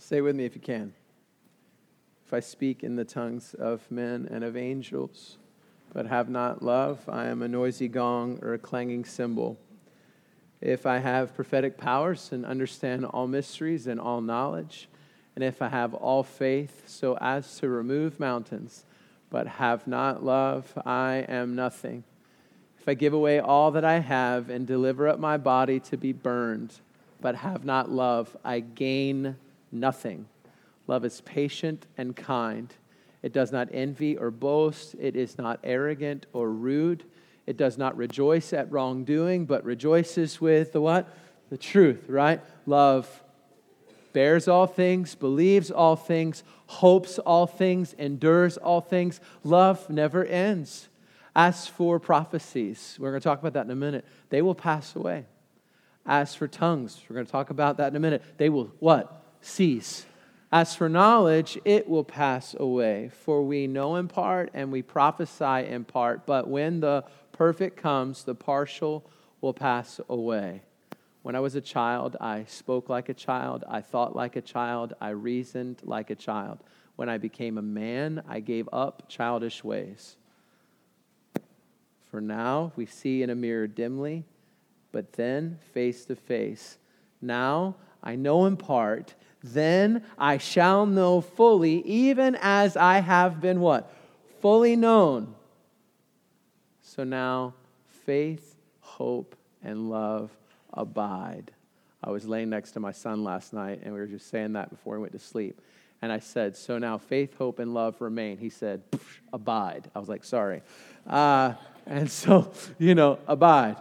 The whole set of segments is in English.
Say with me if you can. If I speak in the tongues of men and of angels, but have not love, I am a noisy gong or a clanging cymbal. If I have prophetic powers and understand all mysteries and all knowledge, and if I have all faith so as to remove mountains, but have not love, I am nothing. If I give away all that I have and deliver up my body to be burned, but have not love, I gain nothing. Love is patient and kind. It does not envy or boast. It is not arrogant or rude. It does not rejoice at wrongdoing, but rejoices with the what? The truth, right? Love bears all things, believes all things, hopes all things, endures all things. Love never ends. As for prophecies, we're going to talk about that in a minute, they will pass away. As for tongues, we're going to talk about that in a minute, they will what? Cease. As for knowledge, it will pass away. For we know in part and we prophesy in part, but when the perfect comes, the partial will pass away. When I was a child, I spoke like a child, I thought like a child, I reasoned like a child. When I became a man, I gave up childish ways. For now, we see in a mirror dimly, but then face to face. Now, I know in part, then I shall know fully, even as I have been what? Fully known. So now, faith, hope, and love abide. I was laying next to my son last night, and we were just saying that before we went to sleep. And I said, so now faith, hope, and love remain. He said, abide. I was like, sorry. And so, abide.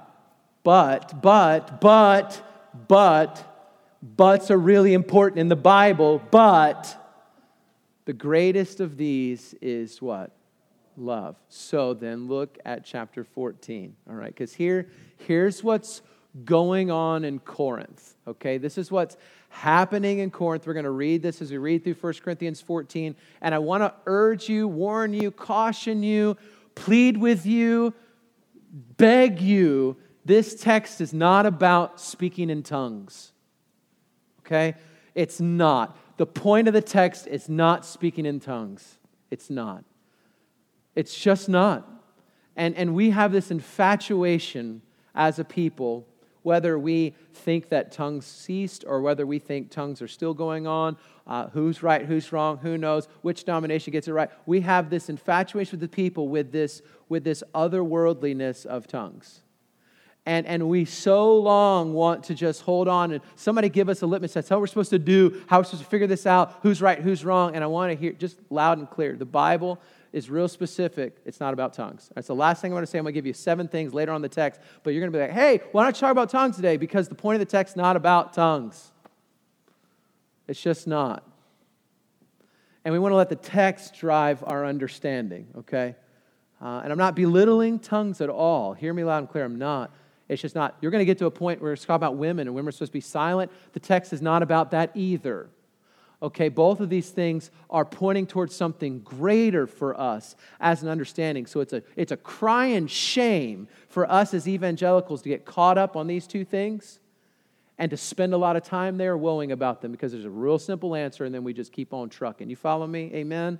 Buts are really important in the Bible, but the greatest of these is what? Love. So then look at chapter 14, all right? Because here's what's going on in Corinth, okay? This is what's happening in Corinth. We're going to read this as we read through 1 Corinthians 14, and I want to urge you, warn you, caution you, plead with you, beg you, this text is not about speaking in tongues. Okay? It's not. The point of the text is not speaking in tongues. It's not. It's just not. And we have this infatuation as a people, whether we think that tongues ceased or whether we think tongues are still going on, who's right, who's wrong, who knows, which denomination gets it right. We have this infatuation with the people with this otherworldliness of tongues. And we so long want to just hold on and somebody give us a litmus test, how we're supposed to do, how we're supposed to figure this out, who's right, who's wrong. And I want to hear just loud and clear. The Bible is real specific. It's not about tongues. That's the last thing I'm going to say. I'm going to give you 7 things later on in the text, but you're going to be like, hey, why don't you talk about tongues today? Because the point of the text is not about tongues. It's just not. And we want to let the text drive our understanding, okay? And I'm not belittling tongues at all. Hear me loud and clear. I'm not. It's just not. You're going to get to a point where it's talking about women and women are supposed to be silent. The text is not about that either. Okay, both of these things are pointing towards something greater for us as an understanding. So it's a crying shame for us as evangelicals to get caught up on these two things and to spend a lot of time there woeing about them because there's a real simple answer and then we just keep on trucking. You follow me? Amen?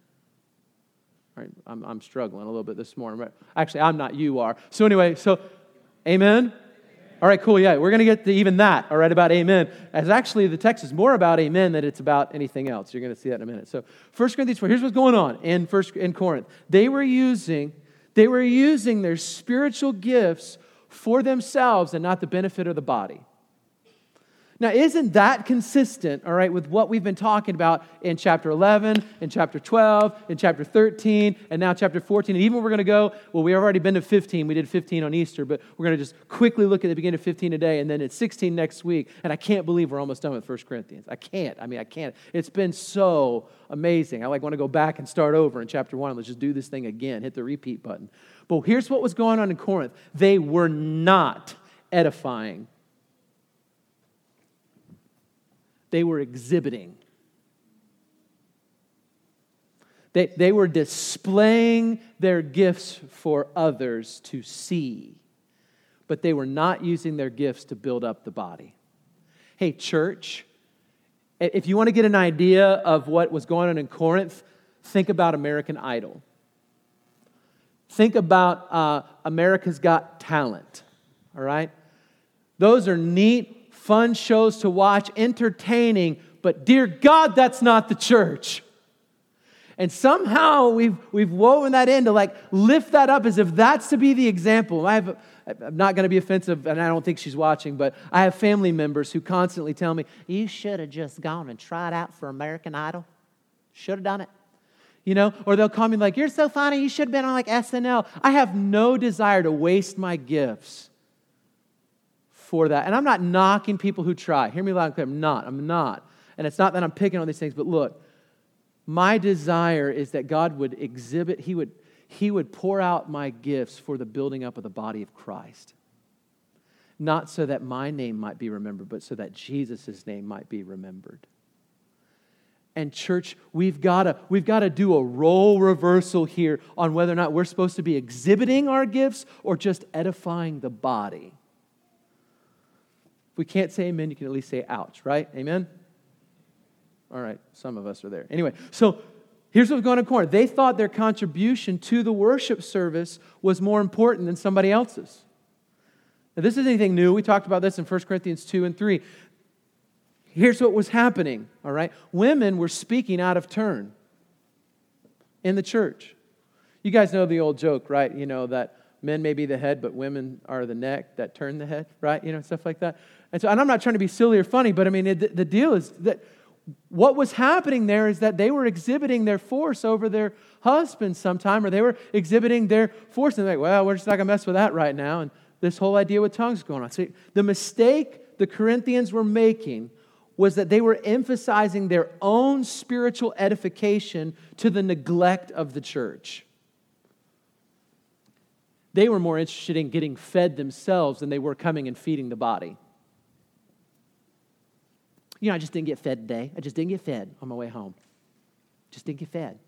All right, I'm struggling a little bit this morning. Actually, I'm not. You are. So anyway, amen? All right, cool, yeah. We're going to get to even that, all right, about amen. As actually the text is more about amen than it's about anything else. You're going to see that in a minute. So 1 Corinthians 4, here's what's going on in Corinth. They were using their spiritual gifts for themselves and not the benefit of the body. Now, isn't that consistent, all right, with what we've been talking about in chapter 11, in chapter 12, in chapter 13, and now chapter 14? And even we're going to go, well, we've already been to 15. We did 15 on Easter, but we're going to just quickly look at the beginning of 15 today, and then it's 16 next week. And I can't believe we're almost done with 1 Corinthians. I can't. It's been so amazing. I want to go back and start over in chapter 1. Let's just do this thing again. Hit the repeat button. But here's what was going on in Corinth. They were not edifying. They were exhibiting. They were displaying their gifts for others to see, but they were not using their gifts to build up the body. Hey, church, If you want to get an idea of what was going on in Corinth, think about American Idol. Think about America's Got Talent, all right? Those are neat, fun shows to watch, entertaining, but dear God, that's not the church. And somehow we've woven that in to like lift that up as if that's to be the example. I'm not going to be offensive, and I don't think she's watching, but I have family members who constantly tell me, you should have just gone and tried out for American Idol. Should have done it. You know, or they'll call me like, you're so funny, you should have been on like SNL. I have no desire to waste my gifts for that. And I'm not knocking people who try. Hear me loud and clear. I'm not. And it's not that I'm picking on these things, but look, my desire is that God would exhibit, He would pour out my gifts for the building up of the body of Christ. Not so that my name might be remembered, but so that Jesus' name might be remembered. And church, we've got to do a role reversal here on whether or not we're supposed to be exhibiting our gifts or just edifying the body. If we can't say amen, you can at least say ouch, right? Amen? All right, some of us are there. Anyway, so here's what's going on in Corinth. They thought their contribution to the worship service was more important than somebody else's. Now, this isn't anything new. We talked about this in 1 Corinthians 2 and 3. Here's what was happening, all right? Women were speaking out of turn in the church. You guys know the old joke, right? You know, that men may be the head, but women are the neck that turn the head, right? You know, stuff like that. And I'm not trying to be silly or funny, but I mean, the deal is that what was happening there is that they were exhibiting their force over their husbands sometime, or they were exhibiting their force, and they're like, well, we're just not going to mess with that right now. And this whole idea with tongues going on. See, the mistake the Corinthians were making was that they were emphasizing their own spiritual edification to the neglect of the church. They were more interested in getting fed themselves than they were coming and feeding the body. You know, I just didn't get fed today. I just didn't get fed on my way home. Just didn't get fed.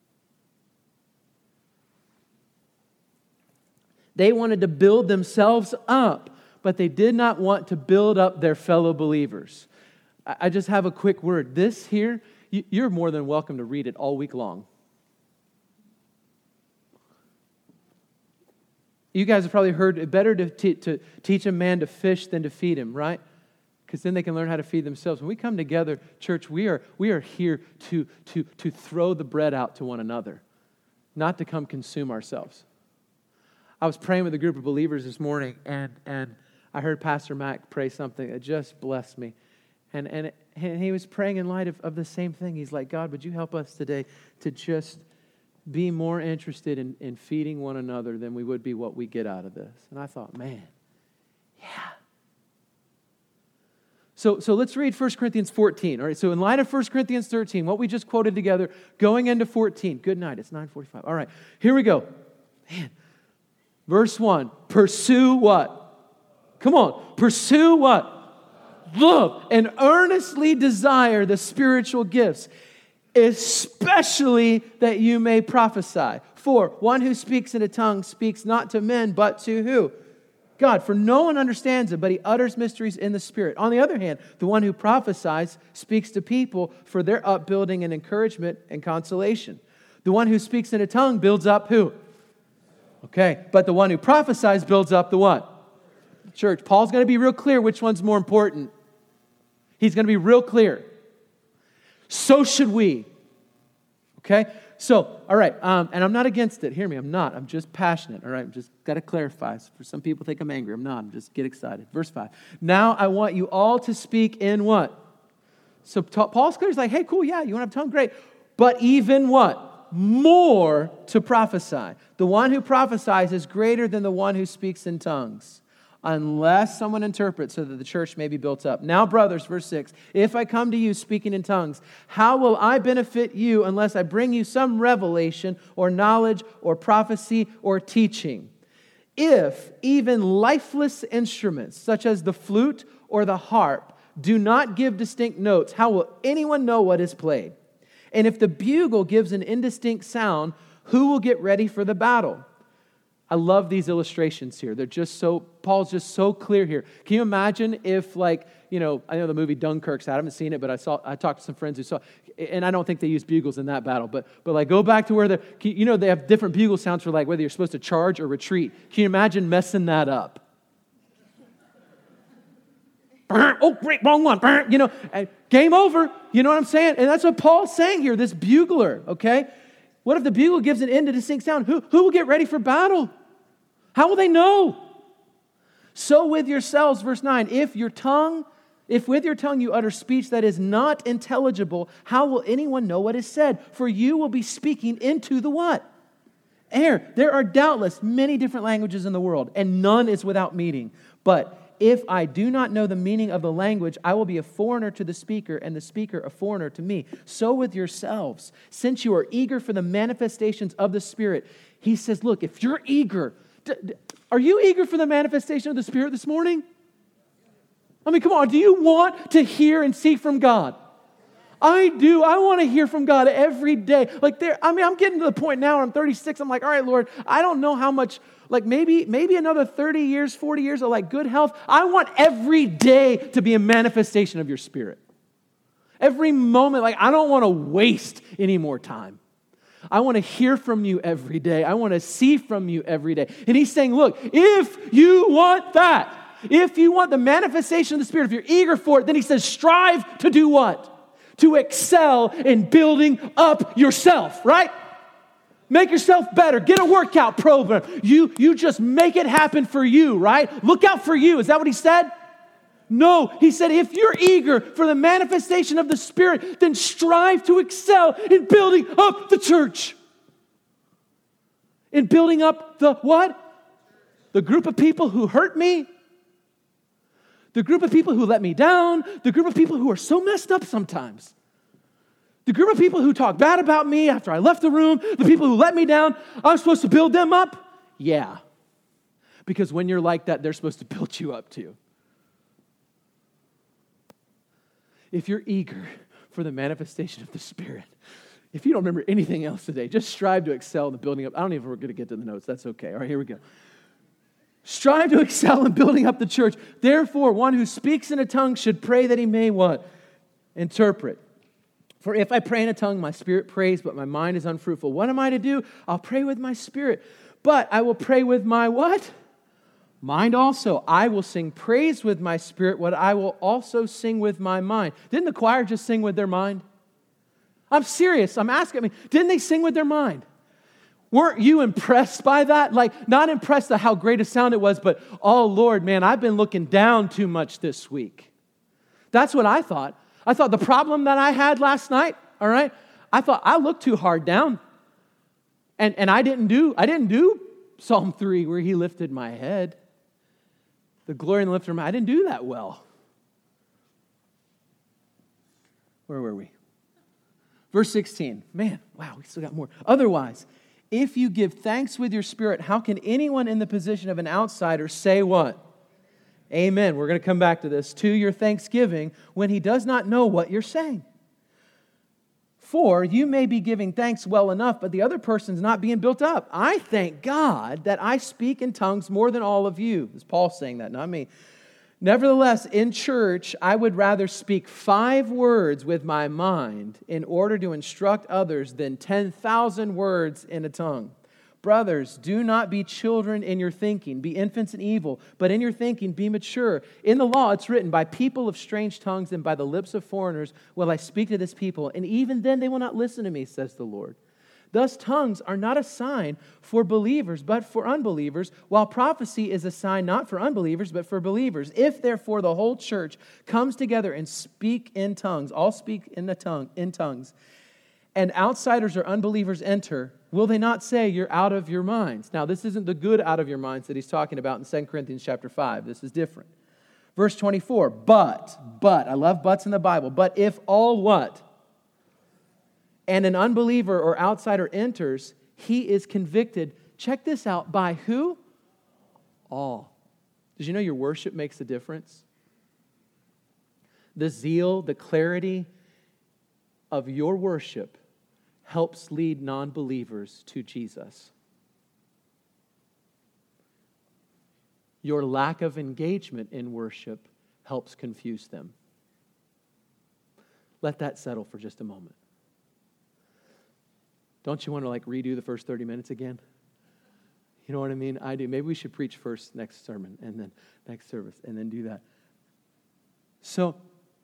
They wanted to build themselves up, but they did not want to build up their fellow believers. I just have a quick word. This here, you're more than welcome to read it all week long. You guys have probably heard it better to teach a man to fish than to feed him, right? Because then they can learn how to feed themselves. When we come together, church, we are here to throw the bread out to one another, not to come consume ourselves. I was praying with a group of believers this morning, and I heard Pastor Mac pray something that just blessed me. And he was praying in light of the same thing. He's like, God, would you help us today to just be more interested in feeding one another than we would be what we get out of this? And I thought, man, yeah. So let's read 1 Corinthians 14. All right, so in light of 1 Corinthians 13, what we just quoted together, going into 14. Good night, it's 9:45. All right, here we go. Man, verse 1, pursue what? Come on, pursue what? Love, and earnestly desire the spiritual gifts, especially that you may prophesy. For one who speaks in a tongue speaks not to men, but to who? God. For no one understands it, but he utters mysteries in the Spirit. On the other hand, the one who prophesies speaks to people for their upbuilding and encouragement and consolation. The one who speaks in a tongue builds up who? Okay, but the one who prophesies builds up the what? Church. Paul's going to be real clear which one's more important. He's going to be real clear. So should we. Okay? So, all right, and I'm not against it. Hear me, I'm not. I'm just passionate, all right? I'm just got to clarify. For some people think I'm angry. I'm not. I'm just get excited. Verse 5. Now I want you all to speak in what? So Paul's clear. He's like, hey, cool, yeah, you want to have tongue? Great. But even what? More to prophesy. The one who prophesies is greater than the one who speaks in tongues, unless someone interprets so that the church may be built up. Now, brothers, verse 6, if I come to you speaking in tongues, how will I benefit you unless I bring you some revelation or knowledge or prophecy or teaching? If even lifeless instruments, such as the flute or the harp, do not give distinct notes, how will anyone know what is played? And if the bugle gives an indistinct sound, who will get ready for the battle? I love these illustrations here. Paul's just so clear here. Can you imagine if I know the movie Dunkirk's, I haven't seen it, but I talked to some friends who saw, and I don't think they used bugles in that battle, but go back to where they have different bugle sounds for whether you're supposed to charge or retreat. Can you imagine messing that up? Oh, great, wrong one. Game over. You know what I'm saying? And that's what Paul's saying here, this bugler, okay? What if the bugle gives an end to distinct sound? Who will get ready for battle? How will they know? So with yourselves, verse 9, if with your tongue you utter speech that is not intelligible, how will anyone know what is said? For you will be speaking into the what? Air. There are doubtless many different languages in the world, and none is without meaning. But if I do not know the meaning of the language, I will be a foreigner to the speaker, and the speaker a foreigner to me. So with yourselves, since you are eager for the manifestations of the Spirit, he says, look, if you're eager, are you eager for the manifestation of the Spirit this morning? I mean, come on, do you want to hear and see from God? I do. I want to hear from God every day. I'm getting to the point now, I'm 36, I'm like, all right, Lord, I don't know how much, maybe another 30 years, 40 years of good health. I want every day to be a manifestation of your Spirit. Every moment, I don't want to waste any more time. I want to hear from you every day. I want to see from you every day. And he's saying, look, if you want that, if you want the manifestation of the Spirit, if you're eager for it, then he says, strive to do what? To excel in building up yourself, right? Make yourself better. Get a workout program. You just make it happen for you, right? Look out for you. Is that what he said? No. He said, if you're eager for the manifestation of the Spirit, then strive to excel in building up the church. In building up the what? The group of people who hurt me. The group of people who let me down, the group of people who are so messed up sometimes, the group of people who talk bad about me after I left the room, the people who let me down, I'm supposed to build them up? Yeah. Because when you're like that, they're supposed to build you up too. If you're eager for the manifestation of the Spirit, if you don't remember anything else today, just strive to excel in the building up. I don't even know if we're going to get to the notes. That's okay. All right, here we go. Strive to excel in building up the church. Therefore, one who speaks in a tongue should pray that he may what? Interpret. For if I pray in a tongue, my spirit prays, but my mind is unfruitful. What am I to do? I'll pray with my spirit. But I will pray with my what? Mind also. I will sing praise with my spirit, what I will also sing with my mind. Didn't the choir just sing with their mind? I'm serious. I'm asking. Didn't they sing with their mind? Weren't you impressed by that? Not impressed at how great a sound it was, but, oh, Lord, man, I've been looking down too much this week. That's what I thought. I thought the problem that I had last night, all right, I thought I looked too hard down. And I didn't do Psalm 3 where he lifted my head. The glory and the lifter of my, I didn't do that well. Where were we? Verse 16. Man, wow, we still got more. Otherwise, if you give thanks with your spirit, how can anyone in the position of an outsider say what? Amen. We're going to come back to this. To your thanksgiving when he does not know what you're saying. For you may be giving thanks well enough, but the other person's not being built up. I thank God that I speak in tongues more than all of you. It's Paul saying that, not me. Nevertheless, in church, I would rather speak 5 words with my mind in order to instruct others than 10,000 words in a tongue. Brothers, do not be children in your thinking. Be infants in evil, but in your thinking be mature. In the law it's written, by people of strange tongues and by the lips of foreigners will I speak to this people, and even then they will not listen to me, says the Lord. Thus, tongues are not a sign for believers, but for unbelievers, while prophecy is a sign not for unbelievers, but for believers. If, therefore, the whole church comes together and speak in tongues, all speak in tongues, and outsiders or unbelievers enter, will they not say you're out of your minds? Now, this isn't the good out of your minds that he's talking about in 2 Corinthians chapter 5. This is different. Verse 24, but, I love buts in the Bible, but if all what? And an unbeliever or outsider enters, he is convicted. Check this out. By who? All. Did you know your worship makes a difference? The zeal, the clarity of your worship helps lead non-believers to Jesus. Your lack of engagement in worship helps confuse them. Let that settle for just a moment. Don't you want to redo the first 30 minutes again? You know what I mean? I do. Maybe we should preach first next sermon and then next service and then do that. So,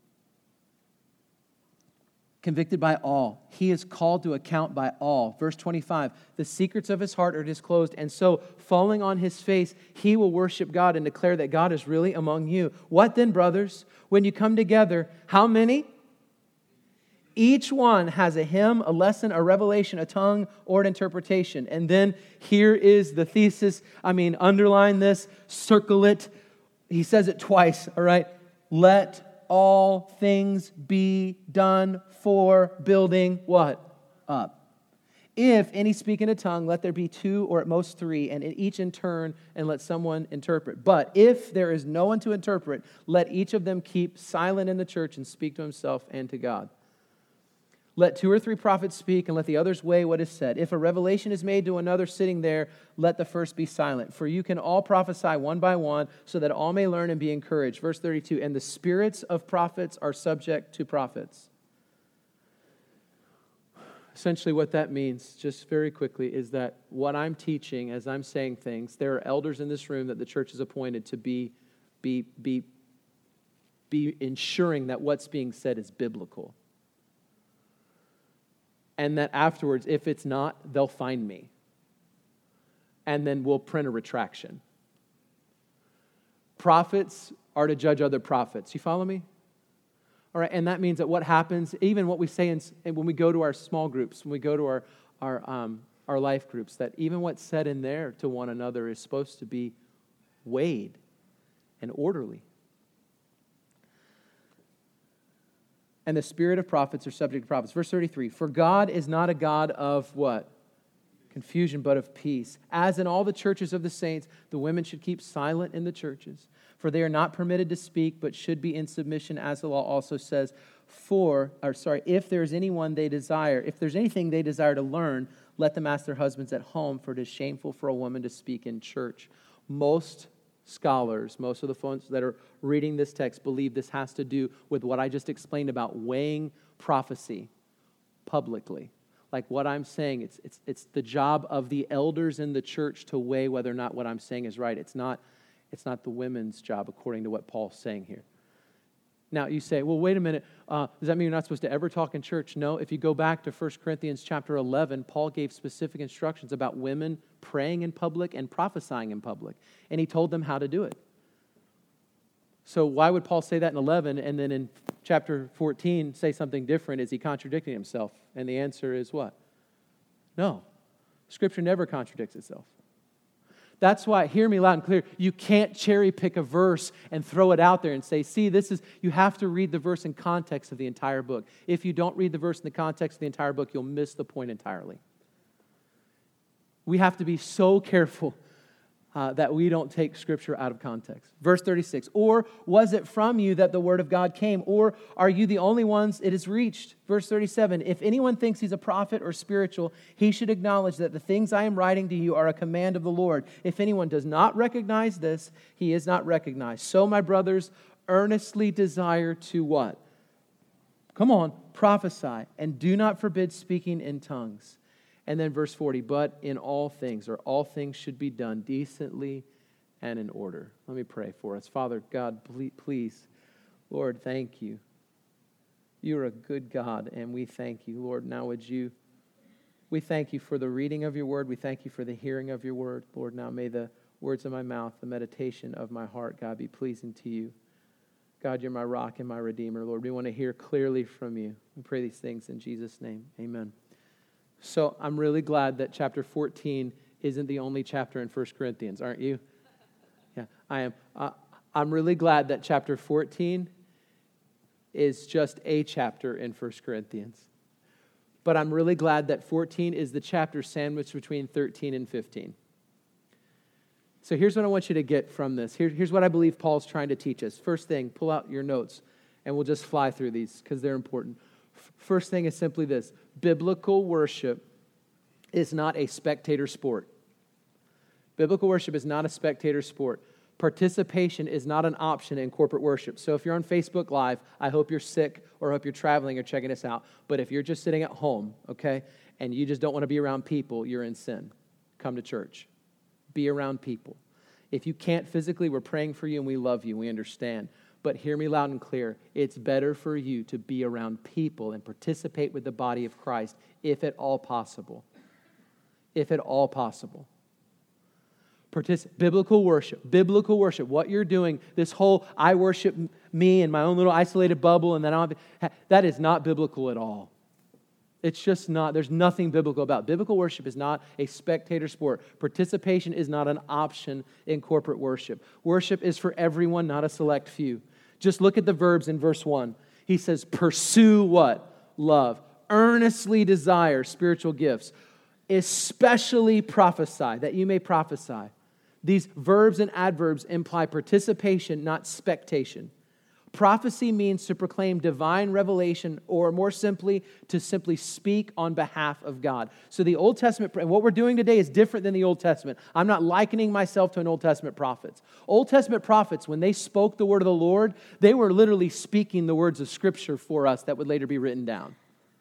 convicted by all. He is called to account by all. Verse 25, the secrets of his heart are disclosed, and so, falling on his face, he will worship God and declare that God is really among you. What then, brothers? When you come together, how many? Each one has a hymn, a lesson, a revelation, a tongue, or an interpretation. And then here is the thesis. Underline this, circle it. He says it twice, all right? Let all things be done for building what? Up. If any speak in a tongue, let there be 2 or at most 3, and each in turn, and let someone interpret. But if there is no one to interpret, let each of them keep silent in the church and speak to himself and to God. Let 2 or 3 prophets speak, and let the others weigh what is said. If a revelation is made to another sitting there, let the first be silent. For you can all prophesy one by one, so that all may learn and be encouraged. Verse 32, and the spirits of prophets are subject to prophets. Essentially what that means, just very quickly, is that what I'm teaching, as I'm saying things, there are elders in this room that the church has appointed to be ensuring that what's being said is biblical. And that afterwards, if it's not, they'll find me. And then we'll print a retraction. Prophets are to judge other prophets. You follow me? All right, and that means that what happens, even what we say when we go to our small groups, when we go to our life groups, that even what's said in there to one another is supposed to be weighed and orderly. And the spirit of prophets are subject to prophets. Verse 33, for God is not a God of what? Confusion, but of peace. As in all the churches of the saints, the women should keep silent in the churches, for they are not permitted to speak, but should be in submission, as the law also says. If there's anything they desire to learn, let them ask their husbands at home, for it is shameful for a woman to speak in church. Most scholars, most of the folks that are reading this text believe this has to do with what I just explained about weighing prophecy publicly. Like what I'm saying, it's the job of the elders in the church to weigh whether or not what I'm saying is right. It's not the women's job, according to what Paul's saying here. Now, you say, well, wait a minute. Does that mean you're not supposed to ever talk in church? No. If you go back to 1 Corinthians chapter 11, Paul gave specific instructions about women praying in public and prophesying in public. And he told them how to do it. So why would Paul say that in 11 and then in chapter 14 say something different? Is he contradicting himself? And the answer is what? No. Scripture never contradicts itself. That's why, hear me loud and clear, you can't cherry pick a verse and throw it out there and say, see, you have to read the verse in context of the entire book. If you don't read the verse in the context of the entire book, you'll miss the point entirely. We have to be so careful that we don't take Scripture out of context. Verse 36, or was it from you that the word of God came? Or are you the only ones it has reached? Verse 37, if anyone thinks he's a prophet or spiritual, he should acknowledge that the things I am writing to you are a command of the Lord. If anyone does not recognize this, he is not recognized. So, my brothers, earnestly desire to what? Come on, prophesy, and do not forbid speaking in tongues. And then verse 40, but in all things should be done decently and in order. Let me pray for us. Father God, please, Lord, thank you. You're a good God, and we thank you. Lord, now we thank you for the reading of your word. We thank you for the hearing of your word. Lord, now may the words of my mouth, the meditation of my heart, God, be pleasing to you. God, you're my rock and my redeemer. Lord, we want to hear clearly from you. We pray these things in Jesus' name. Amen. So I'm really glad that chapter 14 isn't the only chapter in 1 Corinthians, aren't you? Yeah, I am. I'm really glad that chapter 14 is just a chapter in 1 Corinthians. But I'm really glad that 14 is the chapter sandwiched between 13 and 15. So here's what I want you to get from this. Here's what I believe Paul's trying to teach us. First thing, pull out your notes, and we'll just fly through these because they're important. First thing is simply this. Biblical worship is not a spectator sport. Biblical worship is not a spectator sport. Participation is not an option in corporate worship. So if you're on Facebook Live, I hope you're sick or hope you're traveling or checking us out. But if you're just sitting at home, okay, and you just don't want to be around people, you're in sin. Come to church. Be around people. If you can't physically, we're praying for you and we love you. We understand. But hear me loud and clear. It's better for you to be around people and participate with the body of Christ if at all possible. If at all possible. Biblical worship. What you're doing, this whole I worship me in my own little isolated bubble and then that is not biblical at all. It's just not. There's nothing biblical about it. Biblical worship is not a spectator sport. Participation is not an option in corporate worship. Worship is for everyone, not a select few. Just look at the verbs in verse 1. He says, pursue what? Love. Earnestly desire spiritual gifts. Especially prophesy, that you may prophesy. These verbs and adverbs imply participation, not spectation. Prophecy means to proclaim divine revelation, or more simply, to simply speak on behalf of God. So the Old Testament, and what we're doing today is different than the Old Testament. I'm not likening myself to an Old Testament prophet. Old Testament prophets, when they spoke the word of the Lord, they were literally speaking the words of Scripture for us that would later be written down.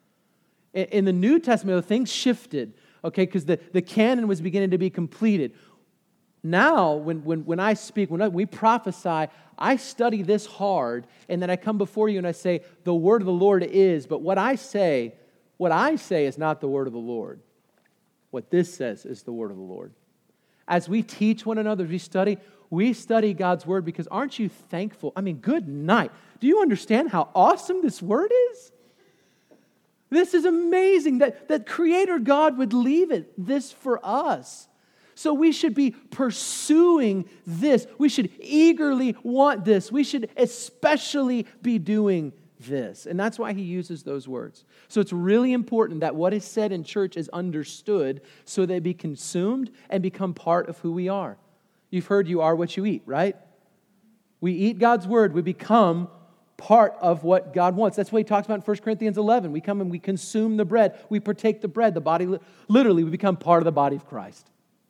In the New Testament, things shifted, okay, because the canon was beginning to be completed. Now, when I speak, when we prophesy, I study this hard, and then I come before you and I say, the word of the Lord is, but what I say is not the word of the Lord. What this says is the word of the Lord. As we teach one another, we study God's word because aren't you thankful? I mean, good night. Do you understand how awesome this word is? This is amazing that Creator God would leave this for us. So we should be pursuing this. We should eagerly want this. We should especially be doing this. And that's why he uses those words. So it's really important that what is said in church is understood so they be consumed and become part of who we are. You've heard you are what you eat, right? We eat God's word. We become part of what God wants. That's what he talks about in 1 Corinthians 11. We come and we consume the bread. We partake the bread. The body, literally, we become part of the body of Christ.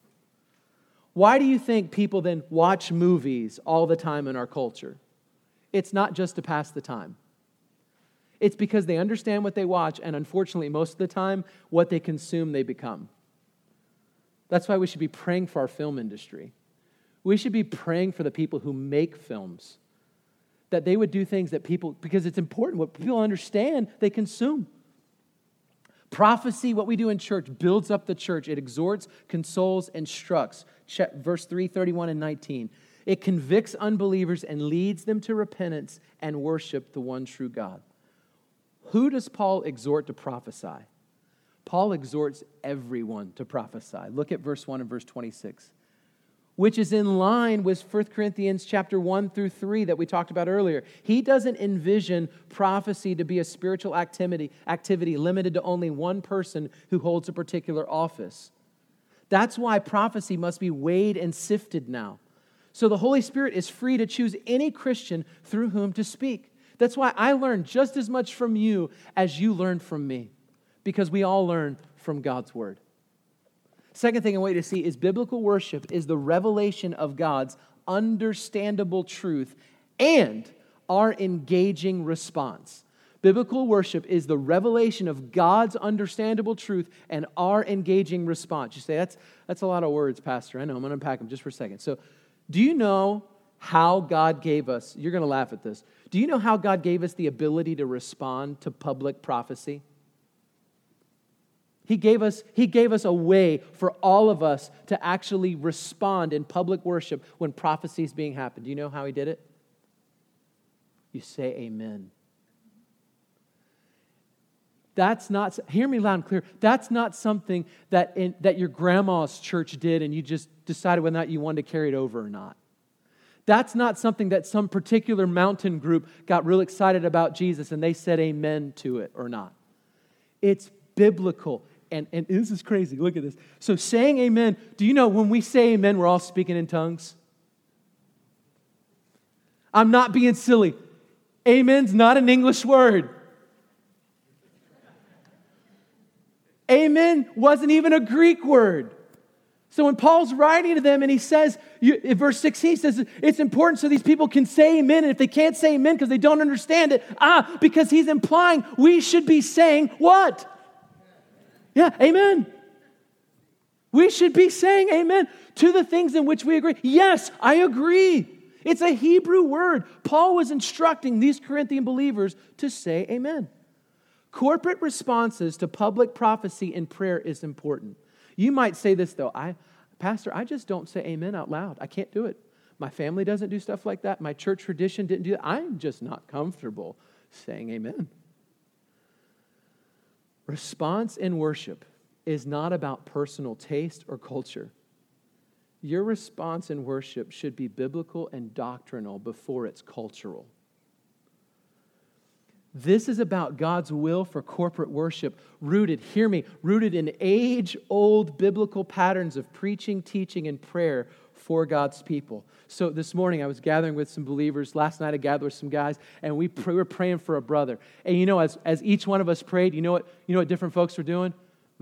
Why do you think people then watch movies all the time in our culture? It's not just to pass the time. It's because they understand what they watch, and unfortunately, most of the time, what they consume, they become. That's why we should be praying for our film industry. We should be praying for the people who make films, that they would do things that people, because it's important, what people understand, they consume. Prophecy, what we do in church, builds up the church. It exhorts, consoles, instructs. Check verse 3, 31, and 19. It convicts unbelievers and leads them to repentance and worship the one true God. Who does Paul exhort to prophesy? Paul exhorts everyone to prophesy. Look at verse 1 and verse 26. Which is in line with 1 Corinthians chapter 1 through 3 that we talked about earlier. He doesn't envision prophecy to be a spiritual activity limited to only one person who holds a particular office. That's why prophecy must be weighed and sifted now. So the Holy Spirit is free to choose any Christian through whom to speak. That's why I learn just as much from you as you learn from me, because we all learn from God's word. Second thing I want you to see is biblical worship is the revelation of God's understandable truth and our engaging response. Biblical worship is the revelation of God's understandable truth and our engaging response. You say, that's a lot of words, Pastor. I know, I'm going to unpack them just for a second. So, do you know how God gave us, you're going to laugh at this, do you know how God gave us the ability to respond to public prophecy? He gave us a way for all of us to actually respond in public worship when prophecy is being happened. Do you know how he did it? You say amen. That's not, hear me loud and clear, that's not something that your grandma's church did and you just decided whether or not you wanted to carry it over or not. That's not something that some particular mountain group got real excited about Jesus and they said amen to it or not. It's biblical. And this is crazy. Look at this. So saying amen, do you know when we say amen, we're all speaking in tongues? I'm not being silly. Amen's not an English word. Amen wasn't even a Greek word. So when Paul's writing to them and he says, in verse 16, he says, it's important so these people can say amen. And if they can't say amen because they don't understand it, because he's implying we should be saying what? Yeah, amen. We should be saying amen to the things in which we agree. Yes, I agree. It's a Hebrew word. Paul was instructing these Corinthian believers to say amen. Corporate responses to public prophecy and prayer is important. You might say this, though, Pastor, I just don't say amen out loud. I can't do it. My family doesn't do stuff like that. My church tradition didn't do that. I'm just not comfortable saying amen. Response in worship is not about personal taste or culture. Your response in worship should be biblical and doctrinal before it's cultural. This is about God's will for corporate worship, rooted in age-old biblical patterns of preaching, teaching, and prayer for God's people. So this morning I was gathering with some believers. Last night I gathered with some guys, and we were praying for a brother. And you know, as each one of us prayed, you know what different folks were doing?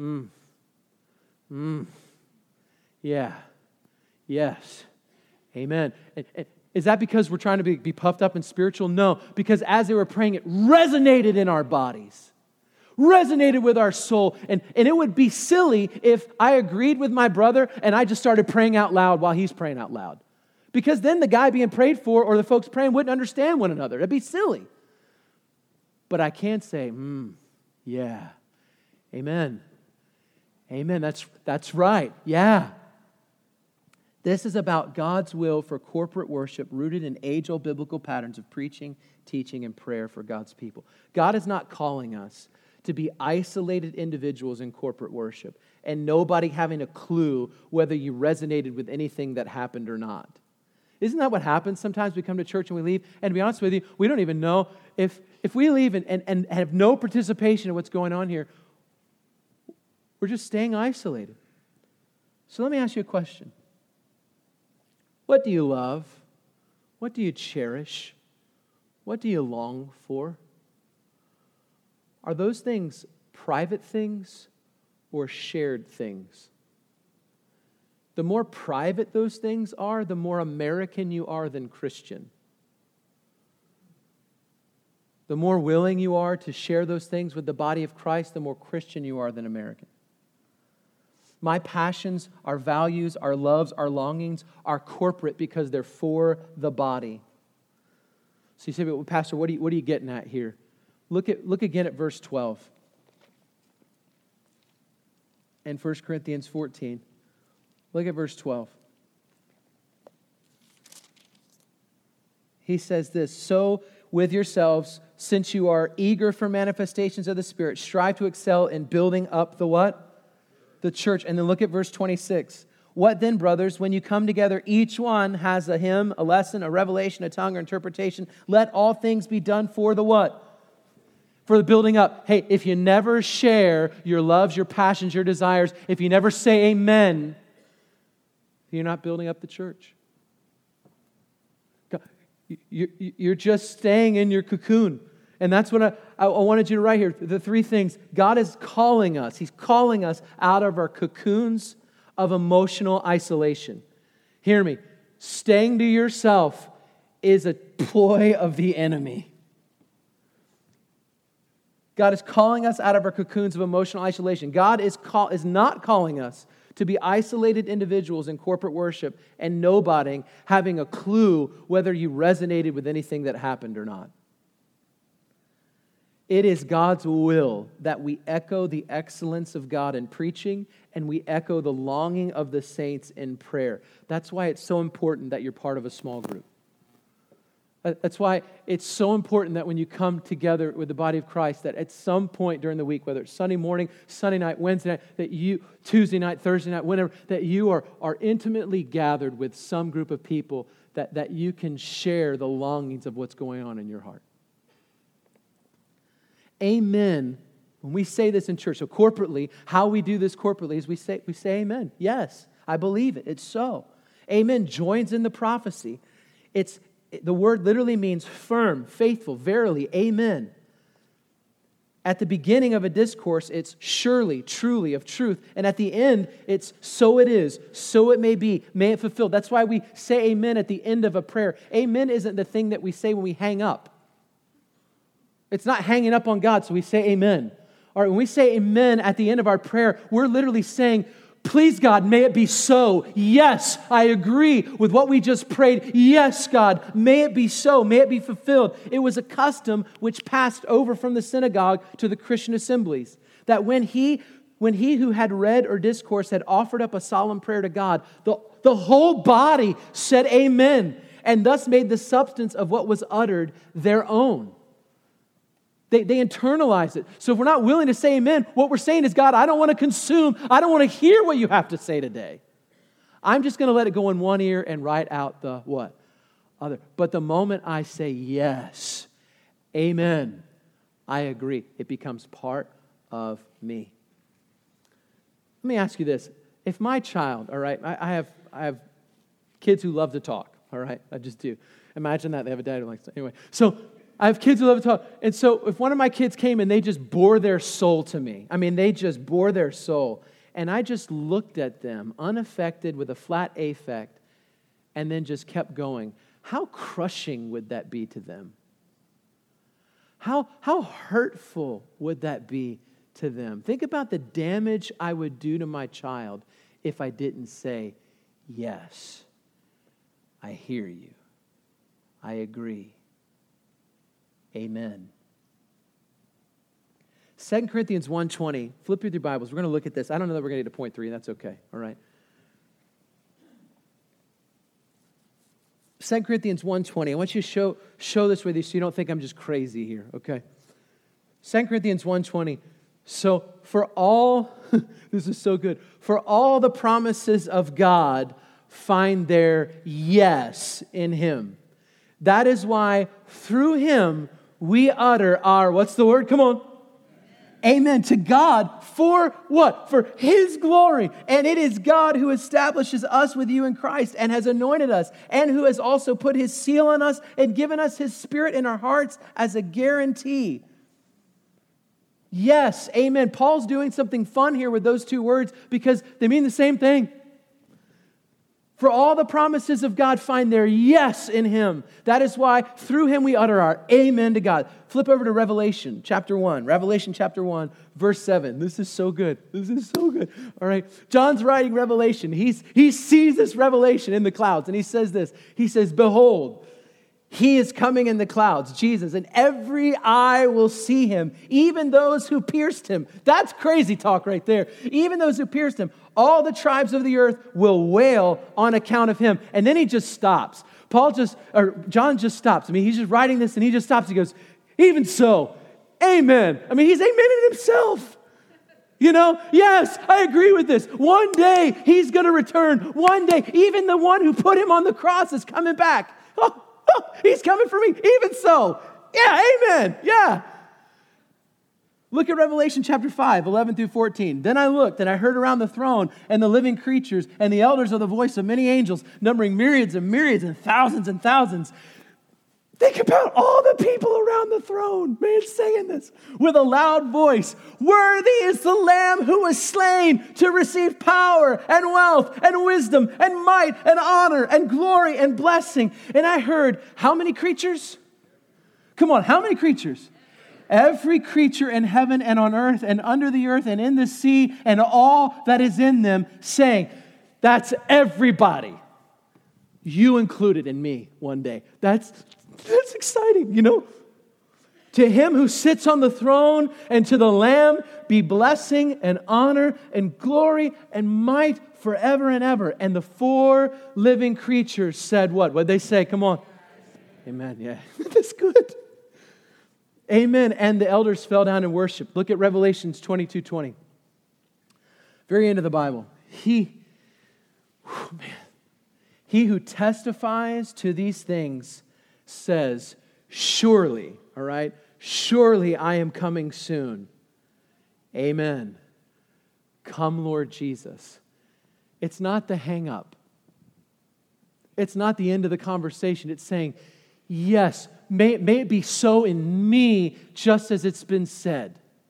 Yeah. Yes. Amen. Is that because we're trying to be puffed up and spiritual? No, because as they were praying, it resonated in our bodies, resonated with our soul. And it would be silly if I agreed with my brother and I just started praying out loud while he's praying out loud. Because then the guy being prayed for or the folks praying wouldn't understand one another. It'd be silly. But I can say, yeah, amen. Amen, that's right, yeah. This is about God's will for corporate worship rooted in age-old biblical patterns of preaching, teaching, and prayer for God's people. God is not calling us to be isolated individuals in corporate worship and nobody having a clue whether you resonated with anything that happened or not. Isn't that what happens? Sometimes we come to church and we leave, and to be honest with you, we don't even know if we leave and have no participation in what's going on here, we're just staying isolated. So let me ask you a question. What do you love? What do you cherish? What do you long for? Are those things private things or shared things? The more private those things are, the more American you are than Christian. The more willing you are to share those things with the body of Christ, the more Christian you are than American. My passions, our values, our loves, our longings are corporate because they're for the body. So you say, well, Pastor, what are you getting at here? Look again at verse 12. In 1 Corinthians 14. Look at verse 12. He says this, so with yourselves, since you are eager for manifestations of the Spirit, strive to excel in building up the what? The church. And then look at verse 26. What then, brothers, when you come together, each one has a hymn, a lesson, a revelation, a tongue, or interpretation. Let all things be done for the what? For the building up. Hey, if you never share your loves, your passions, your desires, if you never say amen, you're not building up the church. You're just staying in your cocoon. And that's what I wanted you to write here. The three things. God is calling us. He's calling us out of our cocoons of emotional isolation. Hear me. Staying to yourself is a ploy of the enemy. God is calling us out of our cocoons of emotional isolation. God is not calling us to be isolated individuals in corporate worship and nobodying, having a clue whether you resonated with anything that happened or not. It is God's will that we echo the excellence of God in preaching and we echo the longing of the saints in prayer. That's why it's so important that you're part of a small group. That's why it's so important that when you come together with the body of Christ, that at some point during the week, whether it's Sunday morning, Sunday night, Wednesday night, that you, Tuesday night, Thursday night, whenever, that you are intimately gathered with some group of people that you can share the longings of what's going on in your heart. Amen. When we say this in church, so corporately, how we do this corporately is we say amen. Yes, I believe it. It's so. Amen joins in the prophecy. The word literally means firm, faithful, verily, amen. At the beginning of a discourse, it's surely, truly, of truth. And at the end, it's so it is, so it may be, may it fulfill. That's why we say amen at the end of a prayer. Amen isn't the thing that we say when we hang up. It's not hanging up on God, so we say amen. All right, when we say amen at the end of our prayer, we're literally saying, please, God, may it be so. Yes, I agree with what we just prayed. Yes, God, may it be so. May it be fulfilled. It was a custom which passed over from the synagogue to the Christian assemblies, that when he who had read or discoursed had offered up a solemn prayer to God, the whole body said amen, and thus made the substance of what was uttered their own. They internalize it. So if we're not willing to say amen, what we're saying is, God, I don't want to consume. I don't want to hear what you have to say today. I'm just going to let it go in one ear and write out the what? Other. But the moment I say yes, amen, I agree, it becomes part of me. Let me ask you this. If my child, all right, I have kids who love to talk, all right? I just do. Imagine that. They have a dad who likes to. Anyway, so I have kids who love to talk. And so if one of my kids came and they just bore their soul to me, I mean, they just bore their soul, and I just looked at them unaffected with a flat affect and then just kept going, how crushing would that be to them? How hurtful would that be to them? Think about the damage I would do to my child if I didn't say, yes, I hear you. I agree. Amen. 2 Corinthians 1:20. Flip through your Bibles. We're going to look at this. I don't know that we're going to get to point 3. That's okay. All right. 2 Corinthians 1:20. I want you to show this with you so you don't think I'm just crazy here. Okay. 2 Corinthians 1:20. So for all, this is so good. For all the promises of God find their yes in Him. That is why through Him we utter our, what's the word? Come on. Amen. To God for what? For His glory. And it is God who establishes us with you in Christ and has anointed us, and who has also put His seal on us and given us His Spirit in our hearts as a guarantee. Yes, amen. Paul's doing something fun here with those two words because they mean the same thing. For all the promises of God find their yes in Him. That is why through Him we utter our amen to God. Flip over to Revelation chapter 1. Revelation chapter 1, verse 7. This is so good. This is so good. All right. John's writing Revelation. He sees this revelation in the clouds, and he says this. He says, behold, He is coming in the clouds, Jesus, and every eye will see Him, even those who pierced Him. That's crazy talk right there. Even those who pierced Him. All the tribes of the earth will wail on account of Him. And then he just stops. John just stops. I mean, he's just writing this and he just stops. He goes, even so, amen. I mean, he's amening himself. You know, yes, I agree with this. One day He's going to return. One day, even the one who put Him on the cross is coming back. Oh, He's coming for me. Even so. Yeah, amen. Yeah. Look at Revelation chapter 5, 11 through 14. Then I looked and I heard around the throne and the living creatures and the elders of the voice of many angels, numbering myriads and myriads and thousands. Think about all the people around the throne, man, saying this with a loud voice. Worthy is the Lamb who was slain to receive power and wealth and wisdom and might and honor and glory and blessing. And I heard, how many creatures? Come on, how many creatures? Every creature in heaven and on earth and under the earth and in the sea and all that is in them, saying, that's everybody. You included in me one day. That's exciting, you know. To Him who sits on the throne and to the Lamb be blessing and honor and glory and might forever and ever. And the 4 living creatures said what? What'd they say? Come on. Amen. Yeah, that's good. Amen. And the elders fell down and worshiped. Look at Revelations 22:20. Very end of the Bible. He who testifies to these things says, surely, all right, surely I am coming soon. Amen. Come, Lord Jesus. It's not the hang up. It's not the end of the conversation. It's saying, yes, may it be so in me, just as it's been said.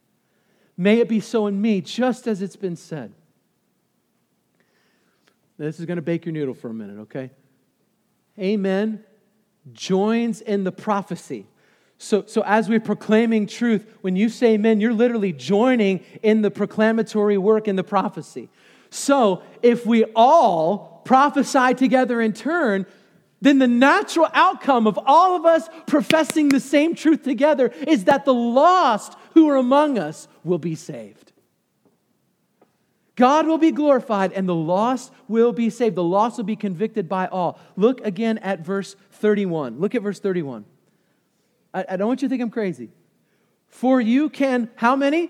May it be so in me, just as it's been said. This is going to bake your noodle for a minute, okay? Amen joins in the prophecy. So as we're proclaiming truth, when you say amen, you're literally joining in the proclamatory work in the prophecy. So if we all prophesy together in turn, then the natural outcome of all of us professing the same truth together is that the lost who are among us will be saved. God will be glorified and the lost will be saved. The lost will be convicted by all. Look again at verse 31. Look at verse 31. I don't want you to think I'm crazy. For you can, how many?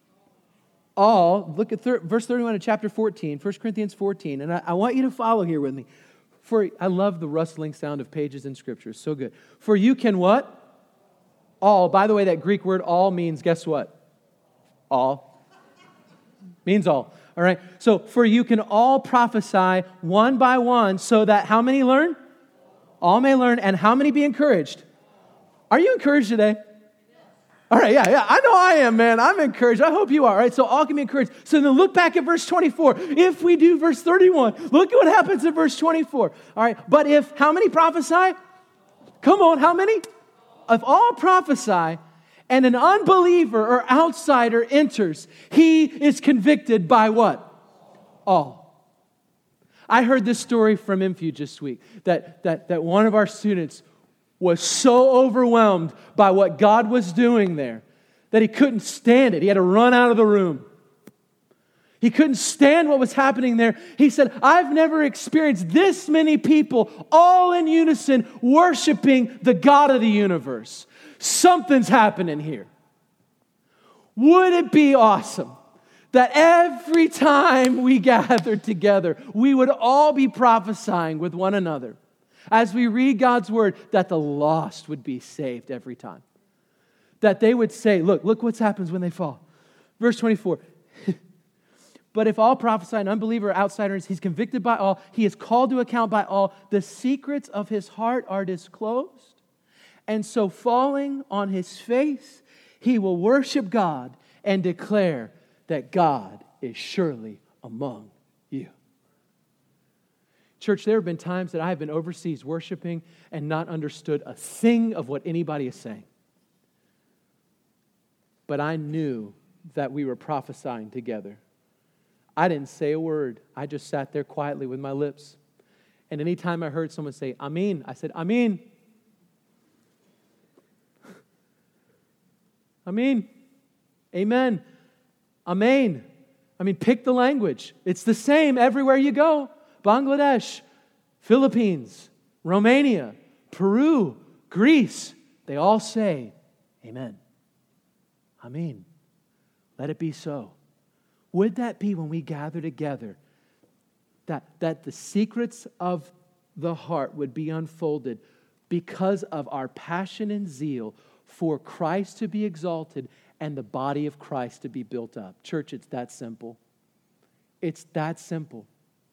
All. Look at verse 31 of chapter 14, 1 Corinthians 14. And I want you to follow here with me. For I love the rustling sound of pages in Scripture. So good. For you can what? All. By the way, that Greek word all means, guess what? All. Means all. All right. So, for you can all prophesy one by one so that how many learn? All may learn. And how many be encouraged? Are you encouraged today? All right, yeah. I know I am, man. I'm encouraged. I hope you are. All right, so all can be encouraged. So then look back at verse 24. If we do verse 31, look at what happens in verse 24. All right, but if, how many prophesy? Come on, how many? If all prophesy and an unbeliever or outsider enters, he is convicted by what? All. I heard this story from Infuge this week, that one of our students was so overwhelmed by what God was doing there that he couldn't stand it. He had to run out of the room. He couldn't stand what was happening there. He said, I've never experienced this many people all in unison worshiping the God of the universe. Something's happening here. Would it be awesome that every time we gathered together, we would all be prophesying with one another? As we read God's word, that the lost would be saved every time. That they would say, look what happens when they fall. Verse 24. But if all prophesy, an unbeliever or outsider, he's convicted by all, he is called to account by all, the secrets of his heart are disclosed. And so falling on his face, he will worship God and declare that God is surely among you. Church, there have been times that I have been overseas worshiping and not understood a thing of what anybody is saying. But I knew that we were prophesying together. I didn't say a word. I just sat there quietly with my lips. And anytime I heard someone say, Amen, I said, Amen. Amen. Amen. Amen. I mean, pick the language. It's the same everywhere you go. Bangladesh, Philippines, Romania, Peru, Greece, they all say, Amen. Amen. Let it be so. Would that be when we gather together, that the secrets of the heart would be unfolded because of our passion and zeal for Christ to be exalted and the body of Christ to be built up? Church, it's that simple. It's that simple.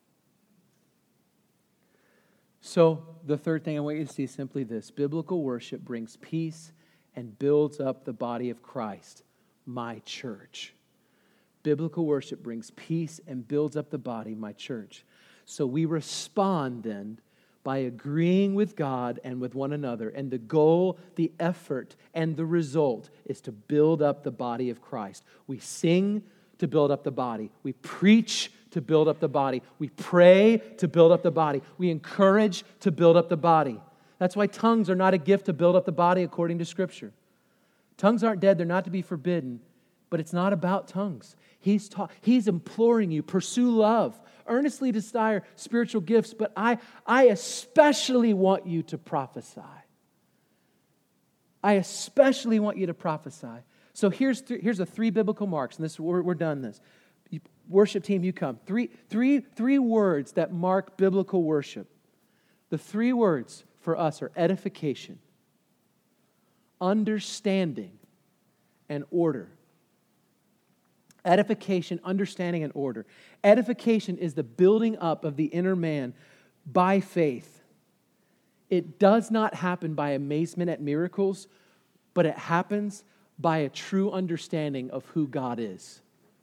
So, the third thing I want you to see is simply this. Biblical worship brings peace and builds up the body of Christ, my church. Biblical worship brings peace and builds up the body, my church. So we respond then by agreeing with God and with one another. And the goal, the effort, and the result is to build up the body of Christ. We sing to build up the body. We preach to build up the body. We pray to build up the body. We encourage to build up the body. That's why tongues are not a gift to build up the body according to Scripture. Tongues aren't dead. They're not to be forbidden. But it's not about tongues. He's imploring you, pursue love, earnestly desire spiritual gifts, but I especially want you to prophesy. I especially want you to prophesy. So here's the three biblical marks, and we're done this. Worship team, you come. Three words that mark biblical worship. The three words for us are edification, understanding, and order. Edification, understanding, and order. Edification is the building up of the inner man by faith. It does not happen by amazement at miracles, but it happens by a true understanding of who God is.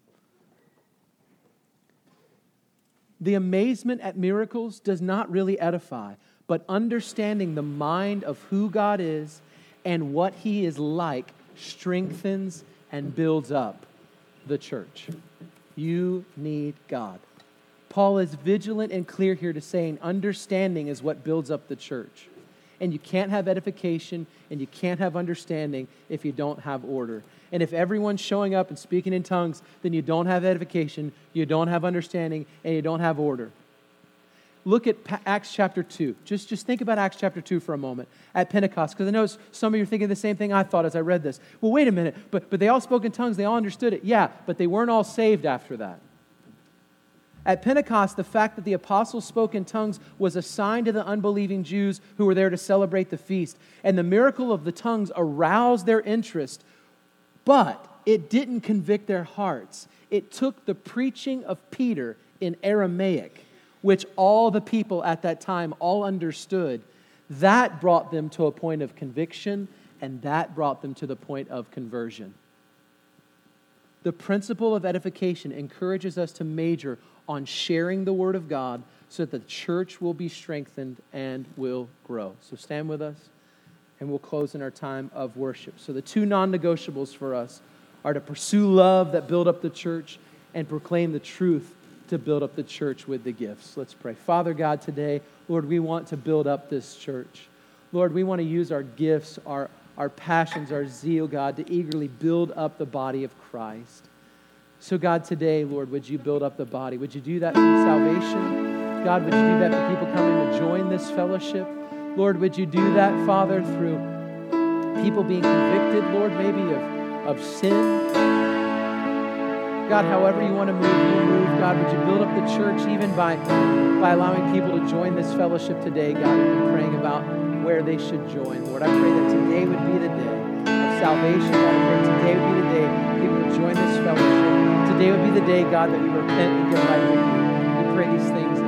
The amazement at miracles does not really edify, but understanding the mind of who God is and what He is like strengthens and builds up the church. You need God. Paul is vigilant and clear here to saying understanding is what builds up the church. And you can't have edification and you can't have understanding if you don't have order. And if everyone's showing up and speaking in tongues, then you don't have edification, you don't have understanding, and you don't have order. Look at Acts chapter 2. Just think about Acts chapter 2 for a moment at Pentecost, because I know some of you are thinking the same thing I thought as I read this. Well, wait a minute, but they all spoke in tongues, they all understood it. Yeah, but they weren't all saved after that. At Pentecost, the fact that the apostles spoke in tongues was a sign to the unbelieving Jews who were there to celebrate the feast. And the miracle of the tongues aroused their interest, but it didn't convict their hearts. It took the preaching of Peter in Aramaic, which all the people at that time all understood. That brought them to a point of conviction, and that brought them to the point of conversion. The principle of edification encourages us to major on sharing the Word of God so that the church will be strengthened and will grow. So stand with us, and we'll close in our time of worship. So the two non-negotiables for us are to pursue love that build up the church and proclaim the truth to build up the church with the gifts. Let's pray. Father God, today, Lord, we want to build up this church. Lord, we want to use our gifts, our passions, our zeal, God, to eagerly build up the body of Christ. So God, today, Lord, would you build up the body? Would you do that through salvation? God, would you do that for people coming to join this fellowship? Lord, would you do that, Father, through people being convicted, Lord, maybe of sin? God, however you want to move, you move. God, would you build up the church even by allowing people to join this fellowship today? God, we've been praying about where they should join. Lord, I pray that today would be the day of salvation. God, I pray today would be the day people would join this fellowship. Today would be the day, God, that we repent and get right with you. We pray these things